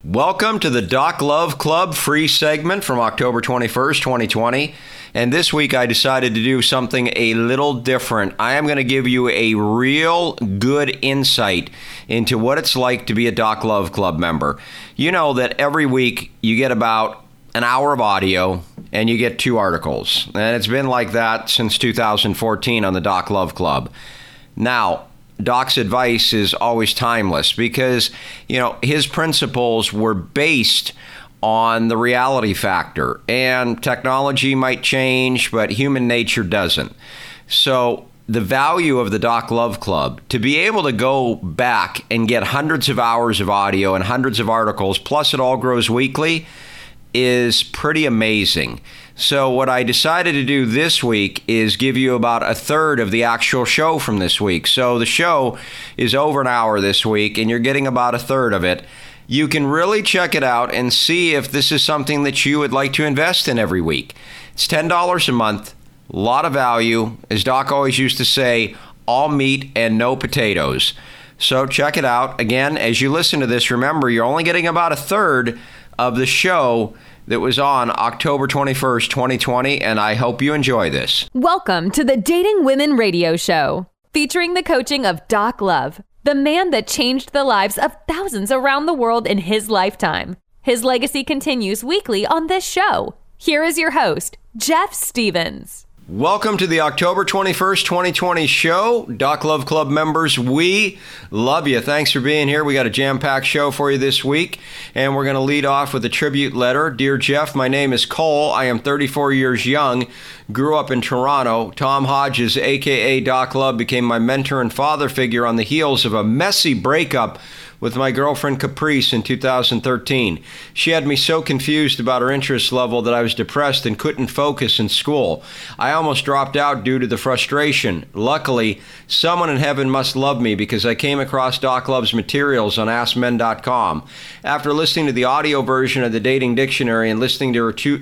Welcome to the Doc Love Club free segment from October 21st, 2020. And this week I decided to do something a little different. I am going to give you a real good insight into what it's like to be a Doc Love Club member. You know that every week you get about an hour of audio and you get 2 articles. And it's been like that since 2014 on the Doc Love Club. Now, Doc's advice is always timeless because, his principles were based on the reality factor. And technology might change, but human nature doesn't. So the value of the Doc Love Club, to be able to go back and get hundreds of hours of audio and hundreds of articles, plus it all grows weekly, is pretty amazing. So what I decided to do this week is give you about a third of the actual show from this week. So the show is over an hour this week, and you're getting about a third of it. You can really check it out and see if this is something that you would like to invest in every week. It's $10 a month, a lot of value. As Doc always used to say, all meat and no potatoes. So check it out. Again, as you listen to this, remember, you're only getting about a third of the show that was on October 21st, 2020, and I hope you enjoy this. Welcome to the Dating Women Radio Show, featuring the coaching of Doc Love, the man that changed the lives of thousands around the world in his lifetime. His legacy continues weekly on this show. Here is your host, Jeff Stevens. Welcome to the October 21st, 2020 show. Doc Love Club members, we love you. Thanks for being here. We got a jam-packed show for you this week, and we're going to lead off with a tribute letter. Dear Jeff, my name is Cole. I am 34 years young, grew up in Toronto. Tom Hodges, a.k.a. Doc Love, became my mentor and father figure on the heels of a messy breakup with my girlfriend Caprice in 2013. She had me so confused about her interest level that I was depressed and couldn't focus in school. I almost dropped out due to the frustration. Luckily, someone in heaven must love me because I came across Doc Love's materials on AskMen.com. After listening to the audio version of the Dating Dictionary and listening to 2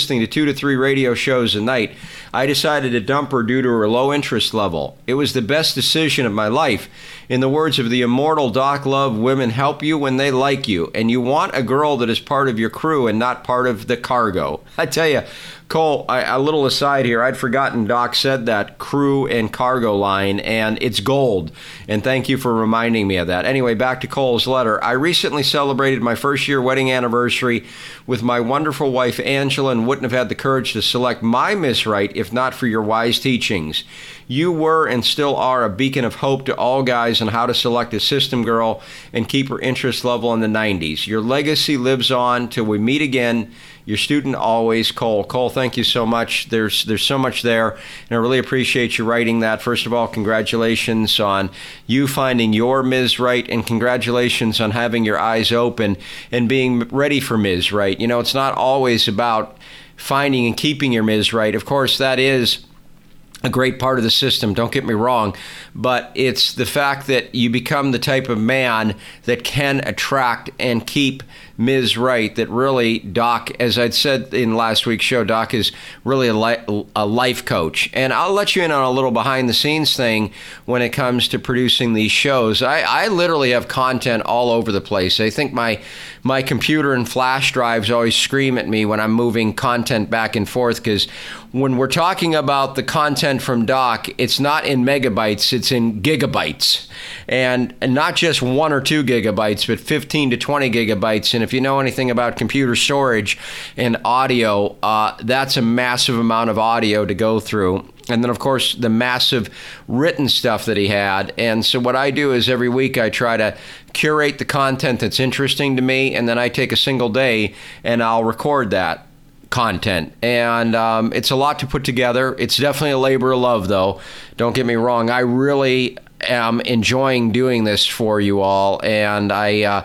to 3 radio shows a night, I decided to dump her due to her low interest level. It was the best decision of my life. In the words of the immortal Doc Love, women help you when they like you, and you want a girl that is part of your crew and not part of the cargo. I tell you, Cole, a little aside here, I'd forgotten Doc said that crew and cargo line, and it's gold. And thank you for reminding me of that. Anyway, back to Cole's letter. I recently celebrated my first year wedding anniversary with my wonderful wife, Angela, and wouldn't have had the courage to select my Miss Right if not for your wise teachings. You were and still are a beacon of hope to all guys on how to select a system girl and keep her interest level in the 90s. Your legacy lives on till we meet again. Your student always, Cole. Cole, thank you so much. There's so much there, and I really appreciate you writing that. First of all, congratulations on you finding your Ms. Right, and congratulations on having your eyes open and being ready for Ms. Right. It's not always about finding and keeping your Ms. Right. Of course, that is a great part of the system, don't get me wrong, but it's the fact that you become the type of man that can attract and keep Ms. Right, that really, Doc, as I'd said in last week's show, Doc is really a life coach. And I'll let you in on a little behind-the-scenes thing when it comes to producing these shows. I literally have content all over the place. I think my computer and flash drives always scream at me when I'm moving content back and forth, because when we're talking about the content from Doc, it's not in megabytes, it's in gigabytes. And not just 1 or 2 gigabytes, but 15 to 20 gigabytes. And if you know anything about computer storage and audio, that's a massive amount of audio to go through. And then, of course, the massive written stuff that he had. And so what I do is every week I try to curate the content that's interesting to me, and then I take a single day and I'll record that content. And it's a lot to put together. It's definitely a labor of love, though. Don't get me wrong. I really am enjoying doing this for you all, and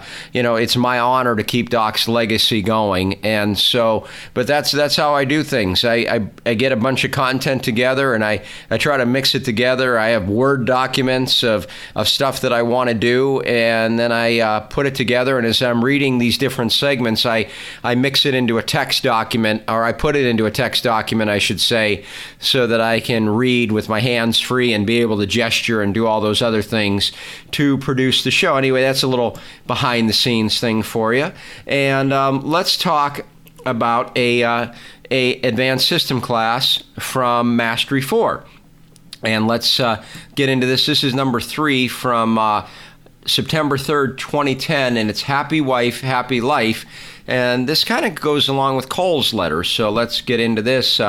it's my honor to keep Doc's legacy going. And so, but that's how I do things. I get a bunch of content together, and I try to mix it together. I have Word documents of stuff that I want to do, and then I put it together. And as I'm reading these different segments, I mix it into a text document, or I put it into a text document, I should say, so that I can read with my hands free and be able to gesture and do all those other things to produce the show. Anyway, that's a little behind the scenes thing for you. And let's talk about a advanced system class from Mastery 4. And let's get into this. This is number 3 from September 3rd, 2010, and it's Happy Wife, Happy Life. And this kind of goes along with Cole's letter, so let's get into this.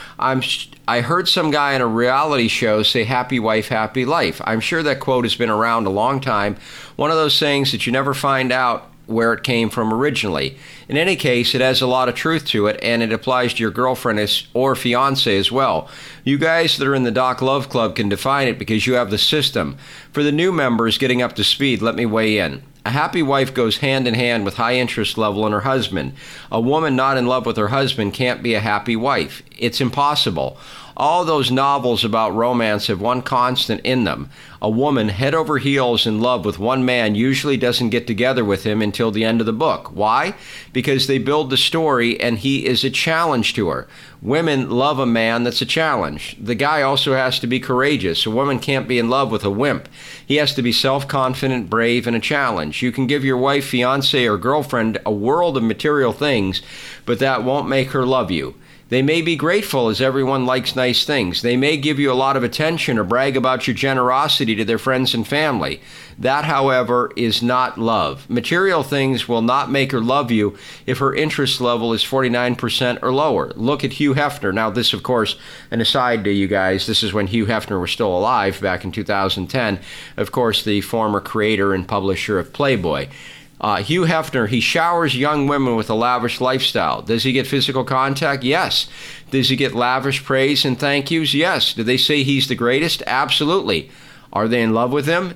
I heard some guy in a reality show say, happy wife, happy life. I'm sure that quote has been around a long time. One of those sayings that you never find out where it came from originally. In any case, it has a lot of truth to it, and it applies to your girlfriend or fiance as well. You guys that are in the Doc Love Club can define it because you have the system. For the new members getting up to speed, let me weigh in. A happy wife goes hand in hand with high interest level in her husband. A woman not in love with her husband can't be a happy wife. It's impossible. All those novels about romance have one constant in them. A woman head over heels in love with one man usually doesn't get together with him until the end of the book. Why? Because they build the story and he is a challenge to her. Women love a man that's a challenge. The guy also has to be courageous. A woman can't be in love with a wimp. He has to be self-confident, brave, and a challenge. You can give your wife, fiance, or girlfriend a world of material things, but that won't make her love you. They may be grateful as everyone likes nice things. They may give you a lot of attention or brag about your generosity to their friends and family. That, however, is not love. Material things will not make her love you if her interest level is 49% or lower. Look at Hugh Hefner. Now, this, of course, an aside to you guys, this is when Hugh Hefner was still alive back in 2010. Of course, the former creator and publisher of Playboy. Hugh Hefner, he showers young women with a lavish lifestyle. Does he get physical contact? Yes. Does he get lavish praise and thank yous? Yes. Do they say he's the greatest? Absolutely. Are they in love with him?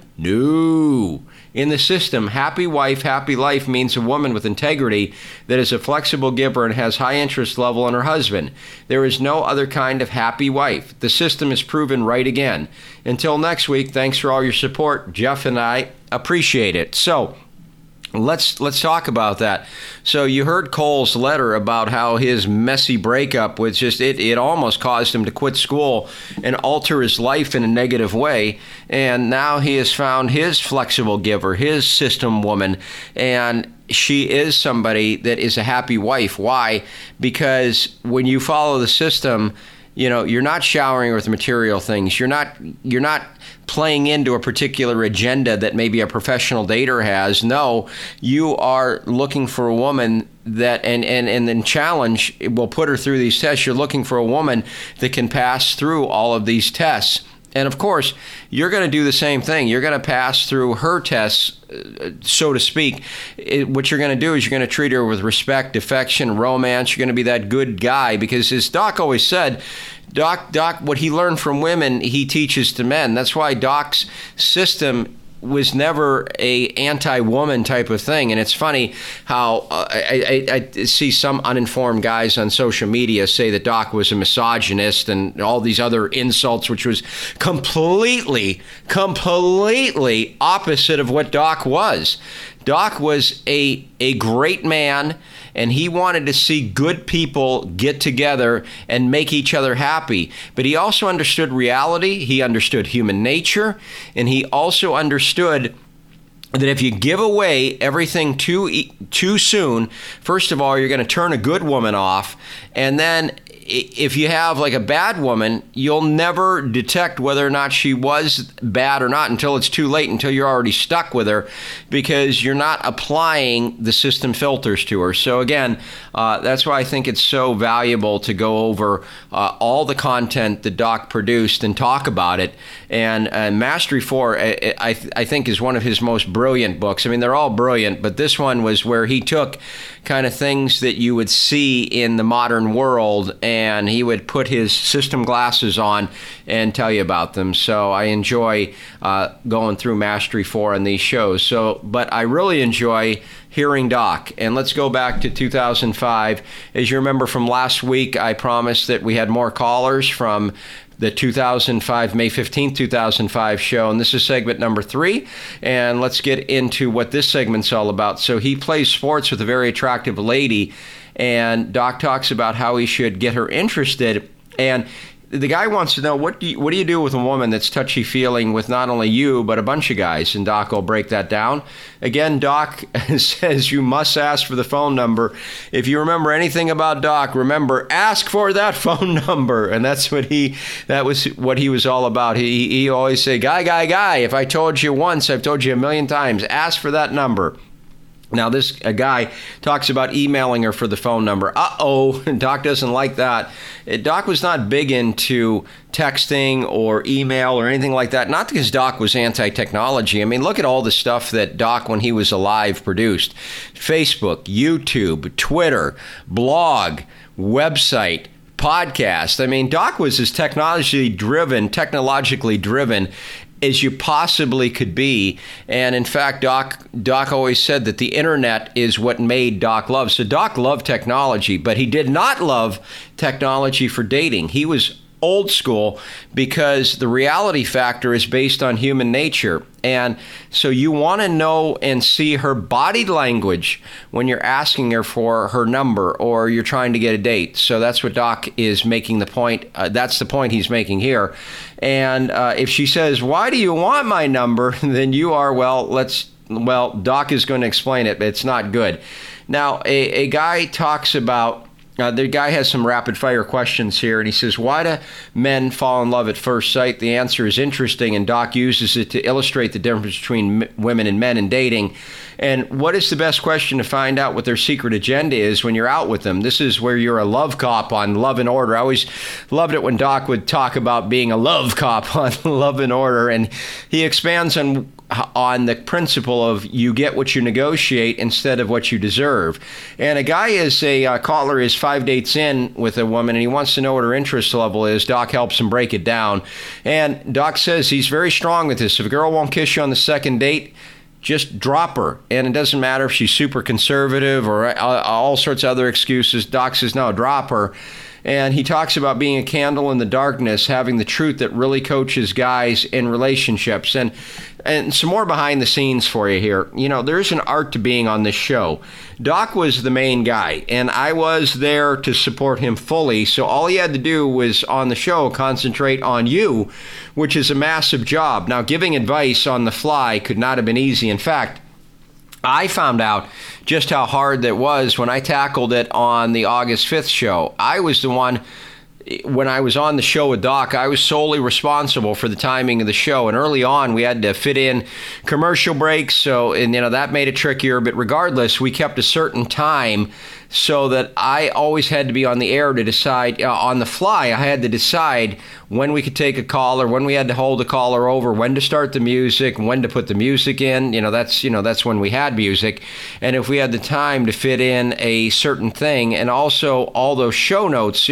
No. In the system, happy wife, happy life means a woman with integrity that is a flexible giver and has high interest level in her husband. There is no other kind of happy wife. The system is proven right again. Until next week, thanks for all your support. Jeff and I appreciate it. So, Let's talk about that. So you heard Cole's letter about how his messy breakup was just, it almost caused him to quit school and alter his life in a negative way. And now he has found his flexible giver, his system woman, and she is somebody that is a happy wife. Why? Because when you follow the system, you know, you're not showering with material things. You're not playing into a particular agenda that maybe a professional dater has. No, you are looking for a woman that, and then challenge will put her through these tests. You're looking for a woman that can pass through all of these tests. And of course, you're going to do the same thing. You're going to pass through her tests, so to speak. What you're going to do is you're going to treat her with respect, affection, romance. You're going to be that good guy because, as Doc always said, Doc, what he learned from women, he teaches to men. That's why Doc's system was never a anti-woman type of thing. And it's funny how I see some uninformed guys on social media say that Doc was a misogynist and all these other insults, which was completely opposite of what Doc was. Doc was a great man, and he wanted to see good people get together and make each other happy. But he also understood reality, he understood human nature, and he also understood that if you give away everything too soon, first of all, you're going to turn a good woman off, and then if you have like a bad woman, you'll never detect whether or not she was bad or not until it's too late, until you're already stuck with her, because you're not applying the system filters to her. So again, that's why I think it's so valuable to go over all the content that Doc produced and talk about it. And Mastery 4, I think, is one of his most brilliant books. I mean, they're all brilliant, but this one was where he took kind of things that you would see in the modern world, and he would put his system glasses on and tell you about them. So I enjoy going through Mastery 4 on these shows. But I really enjoy hearing Doc. And let's go back to 2005. As you remember from last week, I promised that we had more callers from the 2005, May 15th, 2005 show. And this is segment number 3. And let's get into what this segment's all about. So he plays sports with a very attractive lady, and Doc talks about how he should get her interested. And the guy wants to know, what do you do with a woman that's touchy-feeling with not only you, but a bunch of guys? And Doc will break that down. Again, Doc says you must ask for the phone number. If you remember anything about Doc, remember, ask for that phone number. And that was what he was all about. He always say, guy, if I told you once, I've told you a million times, ask for that number. Now, a guy talks about emailing her for the phone number. Doc doesn't like that. Doc was not big into texting or email or anything like that. Not because Doc was anti-technology. I mean, look at all the stuff that Doc, when he was alive, produced. Facebook, YouTube, Twitter, blog, website, podcast. I mean, Doc was as technologically driven as you possibly could be. And in fact, Doc always said that the internet is what made Doc love. So Doc loved technology, but he did not love technology for dating. He was old school because the reality factor is based on human nature. And so you want to know and see her body language when you're asking her for her number or you're trying to get a date. So that's what Doc is making the point. That's the point he's making here. And if she says, why do you want my number? Then you are, Doc is going to explain it, but it's not good. Now, a guy talks about, the guy has some rapid fire questions here, and he says, why do men fall in love at first sight? The answer is interesting, and Doc uses it to illustrate the difference between women and men in dating. And what is the best question to find out what their secret agenda is when you're out with them? This is where you're a love cop on Love and Order. I always loved it when Doc would talk about being a love cop on Love and Order, and he expands on the principle of you get what you negotiate instead of what you deserve. And a guy caller is 5 dates in with a woman, and he wants to know what her interest level is. Doc helps him break it down. And Doc says he's very strong with this. If a girl won't kiss you on the second date, just drop her. And it doesn't matter if she's super conservative or all sorts of other excuses. Doc says, no, drop her. And he talks about being a candle in the darkness, having the truth that really coaches guys in relationships. And some more behind the scenes for you here. You know, there's an art to being on this show. Doc was the main guy, and I was there to support him fully. So all he had to do was, on the show, concentrate on you, which is a massive job. Now, giving advice on the fly could not have been easy. In fact, I found out just how hard that was when I tackled it on the August 5th show. I was the one, when I was on the show with Doc, I was solely responsible for the timing of the show. And early on, we had to fit in commercial breaks, that made it trickier. But regardless, we kept a certain time so that I always had to be on the air to decide, on the fly, I had to decide when we could take a caller, when we had to hold a caller over, when to start the music, when to put the music in. That's when we had music. And if we had the time to fit in a certain thing, and also all those show notes,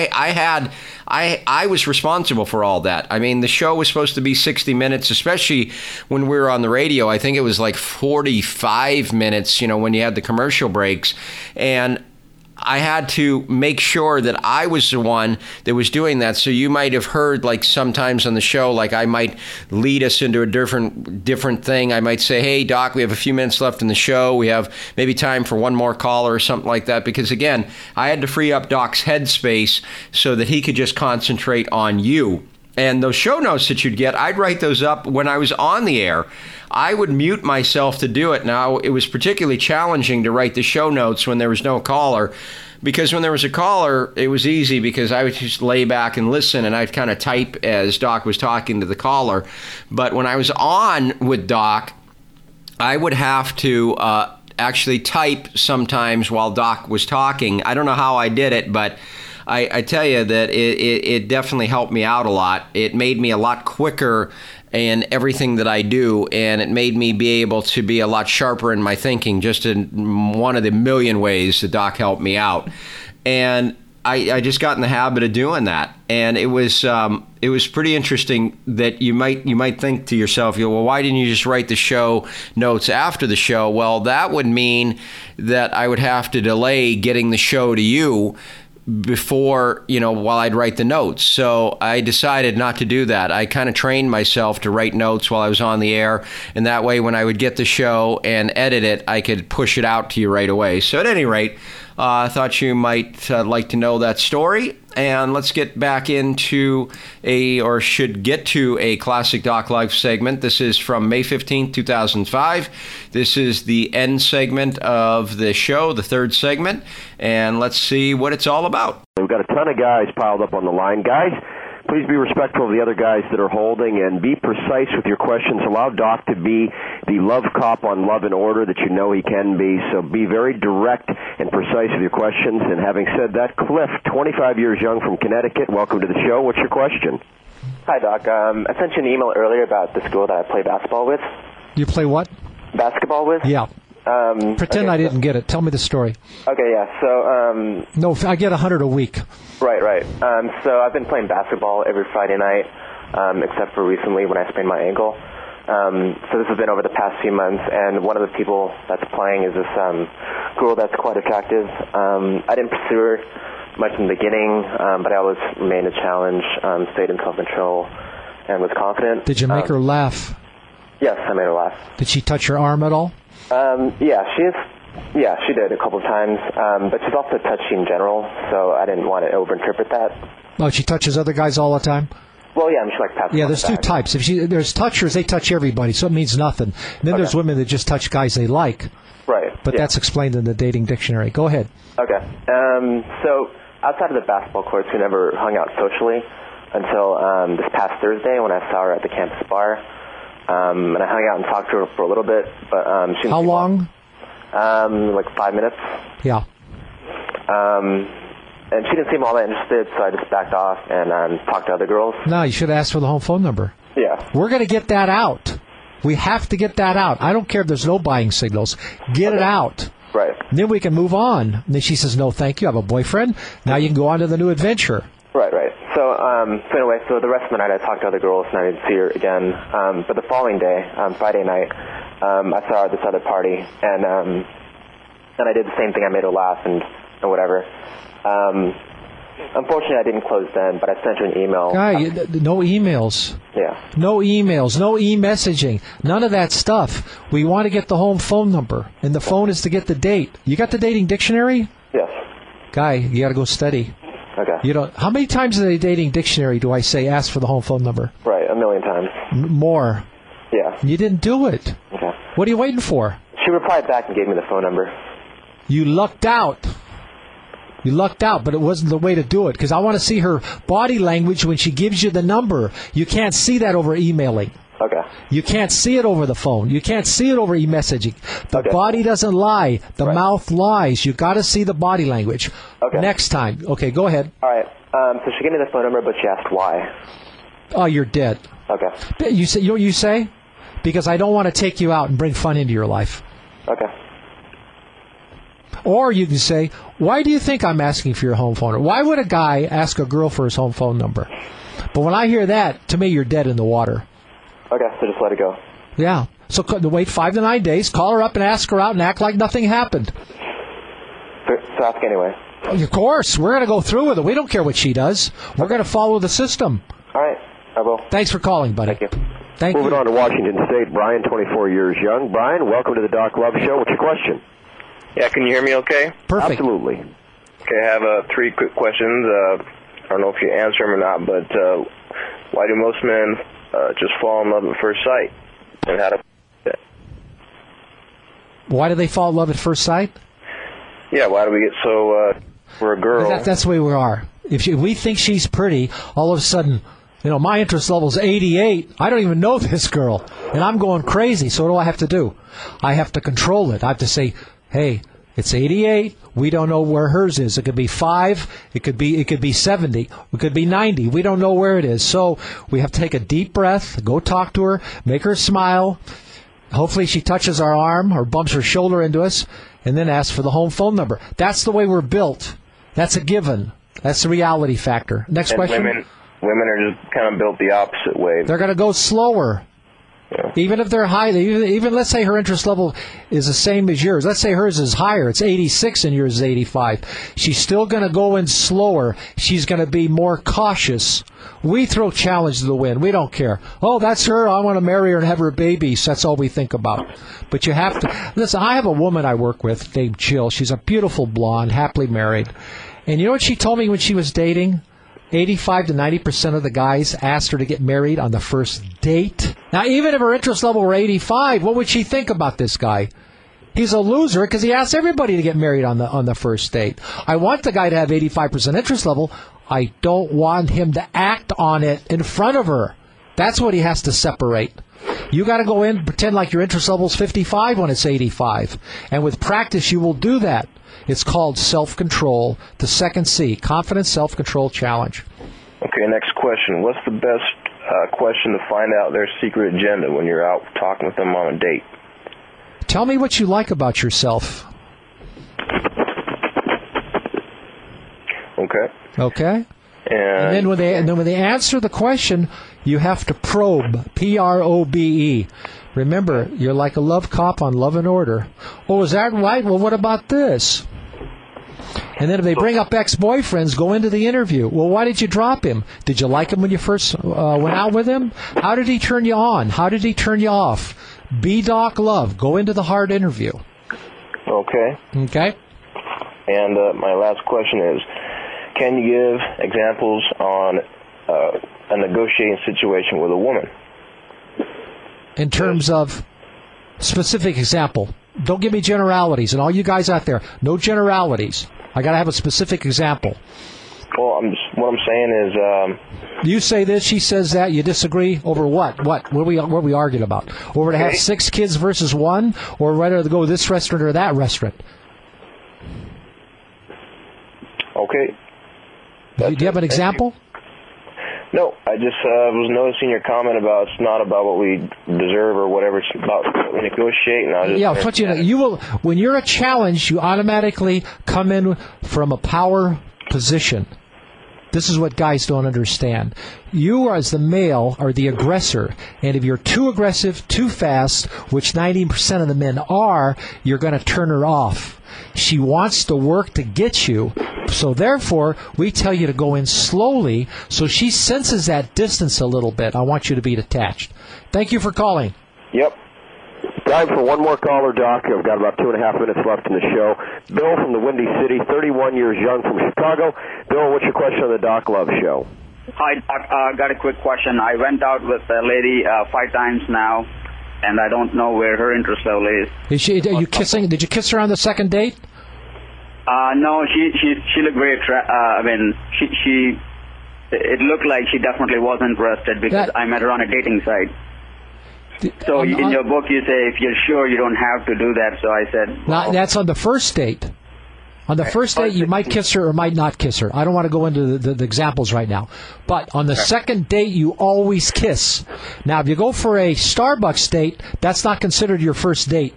I was responsible for all that. I mean, the show was supposed to be 60 minutes, especially when we were on the radio. I think it was like 45 minutes, when you had the commercial breaks. And I had to make sure that I was the one that was doing that. So you might have heard, like, sometimes on the show, like, I might lead us into a different thing. I might say, hey, Doc, we have a few minutes left in the show. We have maybe time for one more caller or something like that. Because, again, I had to free up Doc's headspace so that he could just concentrate on you. And those show notes that you'd get, I'd write those up when I was on the air. I would mute myself to do it. Now, it was particularly challenging to write the show notes when there was no caller, because when there was a caller, it was easy because I would just lay back and listen, and I'd kind of type as Doc was talking to the caller. But when I was on with Doc, I would have to actually type sometimes while Doc was talking. I don't know how I did it, but I tell you that it definitely helped me out a lot. It made me a lot quicker in everything that I do, and it made me be able to be a lot sharper in my thinking, just in one of the million ways that Doc helped me out. And I just got in the habit of doing that, and it was pretty interesting that you might think to yourself, well, why didn't you just write the show notes after the show? Well, that would mean that I would have to delay getting the show to you before, while I'd write the notes. So I decided not to do that. I kind of trained myself to write notes while I was on the air, and that way when I would get the show and edit it, I could push it out to you right away. So at any rate, I thought you might like to know that story. And let's get back into should get to a Classic Doc Life segment. This is from May 15th, 2005. This is the end segment of the show, the third segment. And let's see what it's all about. We've got a ton of guys piled up on the line. Guys, please be respectful of the other guys that are holding and be precise with your questions. Allow Doc to be the love cop on Love and Order that you know he can be. So be very direct and precise with your questions. And having said that, Cliff, 25 years young from Connecticut, welcome to the show. What's your question? Hi, Doc. I sent you an email earlier about this girl that I play basketball with. You play what? Basketball with? Yeah. Pretend I didn't get it. Tell me the story. Okay, yeah. So, no, I get 100 a week. Right. So I've been playing basketball every Friday night, except for recently when I sprained my ankle. So this has been over the past few months, and one of the people that's playing is this girl that's quite attractive. I didn't pursue her much in the beginning, but I always remained a challenge, stayed in self-control, and was confident. Did you make her laugh? Yes, I made her laugh. Did she touch your arm at all? Yeah, she did a couple of times, but she's also touchy in general, so I didn't want to overinterpret that. Oh, she touches other guys all the time? Well, yeah, I'm sure like passing. Yeah, there's two types. There's touchers, they touch everybody, so it means nothing. And then there's women that just touch guys they like. Right. But that's explained in the dating dictionary. Go ahead. Okay. So outside of the basketball courts, we never hung out socially until this past Thursday when I saw her at the campus bar. And I hung out and talked to her for a little bit, but she. How long? Like 5 minutes. Yeah. And she didn't seem all that interested, so I just backed off and talked to other girls. No, you should ask for the home phone number. Yeah. We're going to get that out. We have to get that out. I don't care if there's no buying signals. Get it out. Right. And then we can move on. And then she says, no, thank you. I have a boyfriend. Now you can go on to the new adventure. Right. So anyway, so the rest of the night I talked to other girls and I didn't see her again. But the following day, Friday night, I saw her at this other party, and I did the same thing. I made her laugh and whatever. Unfortunately, I didn't close then, but I sent her an email. Guy, no emails. Yeah. No emails, no e-messaging, none of that stuff. We want to get the home phone number, and the phone is to get the date. You got the dating dictionary? Yes. Guy, you got to go study. Okay. How many times in the dating dictionary do I say ask for the home phone number? Right, 1 million times. More. Yeah. You didn't do it. Okay. What are you waiting for? She replied back and gave me the phone number. You lucked out. But it wasn't the way to do it, because I want to see her body language when she gives you the number. You can't see that over emailing. Okay. You can't see it over the phone. You can't see it over e-messaging. The body doesn't lie. The mouth lies. You got to see the body language. Okay. Next time. Okay, go ahead. All right. So she gave me the phone number, but she asked why. Oh, you're dead. Okay. You say, what you say? Because I don't want to take you out and bring fun into your life. Okay. Or you can say, why do you think I'm asking for your home phone number? Why would a guy ask a girl for his home phone number? But when I hear that, to me, you're dead in the water. Okay, so just let it go. Yeah. So wait 5 to 9 days, call her up and ask her out and act like nothing happened. So ask anyway. Of course. We're going to go through with it. We don't care what she does. We're going to follow the system. All right. I will. Thanks for calling, buddy. Thank you. Thank you. Moving on to Washington State, Brian, 24 years young. Brian, welcome to the Doc Love Show. What's your question? Yeah, can you hear me okay? Perfect. Absolutely. Okay, I have 3 quick questions. I don't know if you answer them or not, but why do most men just fall in love at first sight? And how to... Why do they fall in love at first sight? Yeah, why do we get so... for a girl... That's the way we are. If we think she's pretty, all of a sudden, my interest level is 88. I don't even know this girl, and I'm going crazy. So what do I have to do? I have to control it. I have to say, hey, it's 88. We don't know where hers is. It could be 5. It could be 70. It could be 90. We don't know where it is. So we have to take a deep breath, go talk to her, make her smile. Hopefully she touches our arm or bumps her shoulder into us, and then ask for the home phone number. That's the way we're built. That's a given. That's the reality factor. Next question. Women are just kind of built the opposite way. They're going to go slower. Yeah. Even if they're high, even let's say her interest level is the same as yours. Let's say hers is higher. It's 86 and yours is 85. She's still going to go in slower. She's going to be more cautious. We throw challenge to the wind. We don't care. Oh, that's her. I want to marry her and have her babies. That's all we think about. But you have to listen. I have a woman I work with named Jill. She's a beautiful blonde, happily married. And you know what she told me when she was dating? 85 to 90% of the guys asked her to get married on the first date. Now, even if her interest level were 85, what would she think about this guy? He's a loser because he asks everybody to get married on the first date. I want the guy to have 85% interest level. I don't want him to act on it in front of her. That's what he has to separate. You got to go in, pretend like your interest level is 55 when it's 85. And with practice, you will do that. It's called self-control, the second C, confidence, self-control challenge. Okay, next question. What's the best question to find out their secret agenda when you're out talking with them on a date? Tell me what you like about yourself. Okay. And then when they answer the question, you have to probe, P-R-O-B-E. Remember, you're like a love cop on Love and Order. Oh, is that right? Well, what about this? And then if they bring up ex-boyfriends, go into the interview. Well, why did you drop him? Did you like him when you first went out with him? How did he turn you on? How did he turn you off? Be Doc Love. Go into the hard interview. Okay. And my last question is, can you give examples on a negotiating situation with a woman? In terms of specific example. Don't give me generalities. And all you guys out there, no generalities. I got to have a specific example. Well, what I'm saying is... you say this, she says that, you disagree over what? What are we arguing about? Over to have 6 kids versus 1? Or whether to go to this restaurant or that restaurant? Okay. Do you have an example? No, I just was noticing your comment about it's not about what we deserve or whatever. It's about negotiating. You will. When you're a challenge, you automatically come in from a power position. This is what guys don't understand. You, as the male, are the aggressor. And if you're too aggressive, too fast, which 90% of the men are, you're going to turn her off. She wants to work to get you. So therefore, we tell you to go in slowly so she senses that distance a little bit. I want you to be detached. Thank you for calling. Yep. Time for one more caller, Doc. I've got about 2.5 minutes left in the show. Bill from the Windy City, 31 years young from Chicago. Bill, what's your question on the Doc Love Show? Hi, Doc. I got a quick question. I went out with a lady 5 times now, and I don't know where her interest level is. Are you kissing? Did you kiss her on the second date? No, she looked very. It looked like she definitely was interested because I met her on a dating site. So in your book you say if you're sure you don't have to do that. So I said, well, that's on the first date. On the first date, you might kiss her or might not kiss her. I don't want to go into the examples right now. But on the second date, you always kiss. Now, if you go for a Starbucks date, that's not considered your first date.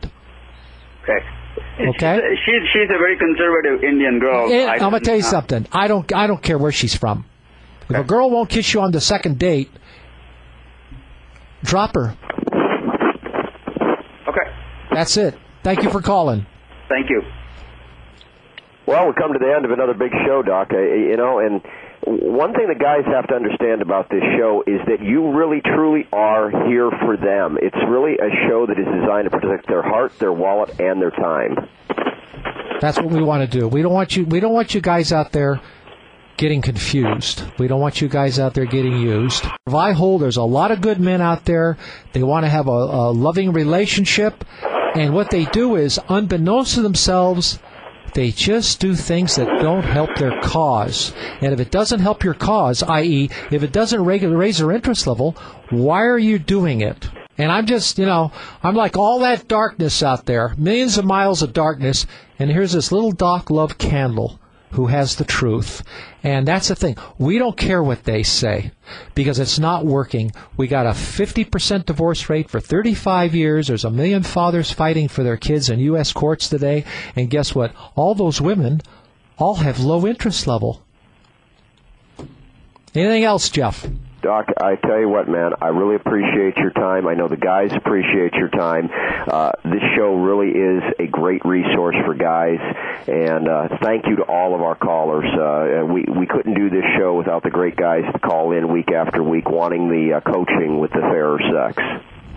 Okay? She's a very conservative Indian girl. I'm going to tell you something. I don't care where she's from. If a girl won't kiss you on the second date, drop her. Okay. That's it. Thank you for calling. Thank you. Well, we come to the end of another big show, Doc. And one thing the guys have to understand about this show is that you really, truly are here for them. It's really a show that is designed to protect their heart, their wallet, and their time. That's what we want to do. We don't want you guys out there getting confused. We don't want you guys out there getting used. I hold there's a lot of good men out there. They want to have a loving relationship, and what they do is, unbeknownst to themselves, they just do things that don't help their cause. And if it doesn't help your cause, i.e., if it doesn't raise their interest level, why are you doing it? And I'm just, I'm like all that darkness out there, millions of miles of darkness, and here's this little Doc Love candle who has the truth. And that's the thing. We don't care what they say because it's not working. We got a 50% divorce rate for 35 years. There's 1 million fathers fighting for their kids in U.S. courts today. And guess what? All those women all have low interest level. Anything else, Jeff? Doc, I tell you what, man, I really appreciate your time. I know the guys appreciate your time. This show really is a great resource for guys, and thank you to all of our callers. We couldn't do this show without the great guys that call in week after week wanting the coaching with the fairer sex.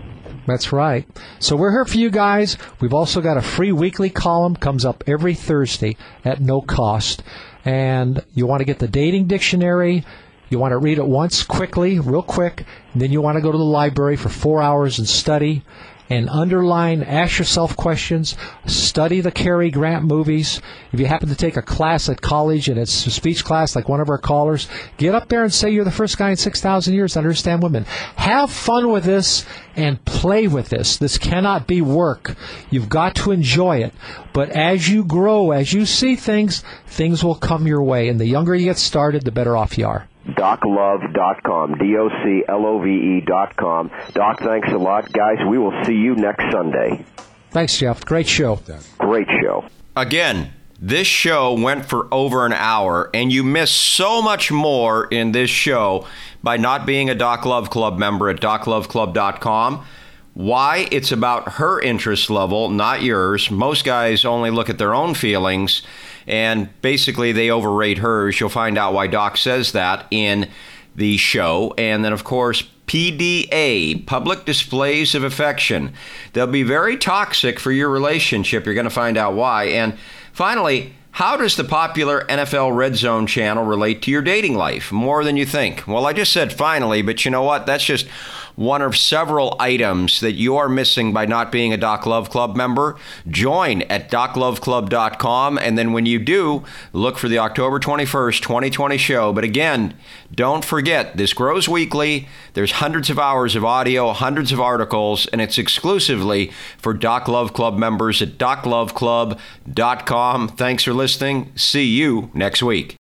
That's right. So we're here for you guys. We've also got a free weekly column, comes up every Thursday at no cost. And you want to get the dating dictionary. You want to read it once quickly, real quick. And then you want to go to the library for 4 hours and study and underline, ask yourself questions, study the Cary Grant movies. If you happen to take a class at college and it's a speech class like one of our callers, get up there and say you're the first guy in 6,000 years to understand women. Have fun with this and play with this. This cannot be work. You've got to enjoy it. But as you grow, as you see things, things will come your way. And the younger you get started, the better off you are. DocLove.com, DocLove.com. Doc, thanks a lot. Guys, we will see you next Sunday. Thanks, Jeff. Great show. Great show. Again, this show went for over an hour, and you missed so much more in this show by not being a Doc Love Club member at DocLoveClub.com. Why? It's about her interest level, not yours. Most guys only look at their own feelings, and basically they overrate hers. You'll find out why Doc says that in the show. And then, of course, PDA, public displays of affection. They'll be very toxic for your relationship. You're going to find out why. And finally, how does the popular NFL Red Zone channel relate to your dating life? More than you think. Well, I just said finally, but you know what? That's just one of several items that you are missing by not being a Doc Love Club member. Join at DocLoveClub.com, and then when you do, look for the October 21st, 2020 show. But again, don't forget, this grows weekly. There's hundreds of hours of audio, hundreds of articles, and it's exclusively for Doc Love Club members at DocLoveClub.com. Thanks for listening. See you next week.